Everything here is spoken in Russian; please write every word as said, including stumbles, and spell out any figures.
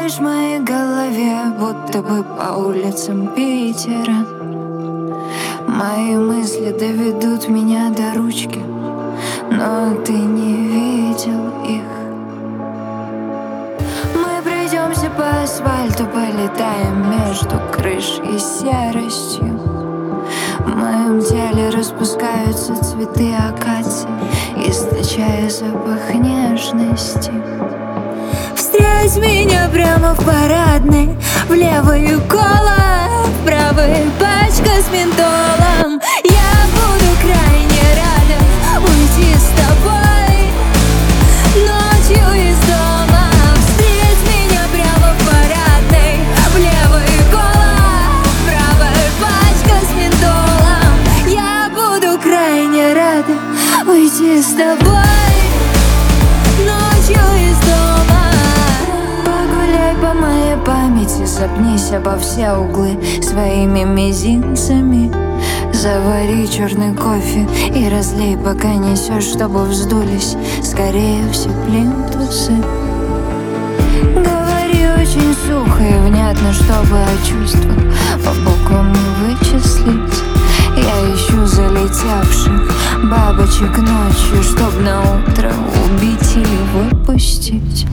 Гуляешь в моей голове, будто бы по улицам Питера. Мои мысли доведут меня до ручки, но ты не видел их. Мы пройдемся по асфальту, полетаем между крышей и серостью. В моем теле распускаются цветы акации, источая запах нежности. Встреть меня прямо в парадной, в левую кола, в правой пачка с ментолом. Я буду крайне рада уйти с тобой ночью из дома. Встреть меня прямо в парадной, в левую кола, в правой пачка с ментолом. Я буду крайне рада уйти с тобой ночью из дома. Погуляй по моей памяти, запнись обо все углы своими мизинцами. Завари черный кофе и разлей, пока несешь, чтобы вздулись скорее все плинтусы. Говори очень сухо и внятно, чтобы о чувствах по буквам не вычислить. Я ищу залетевших бабочек ночью, чтоб на утро убить или выпустить.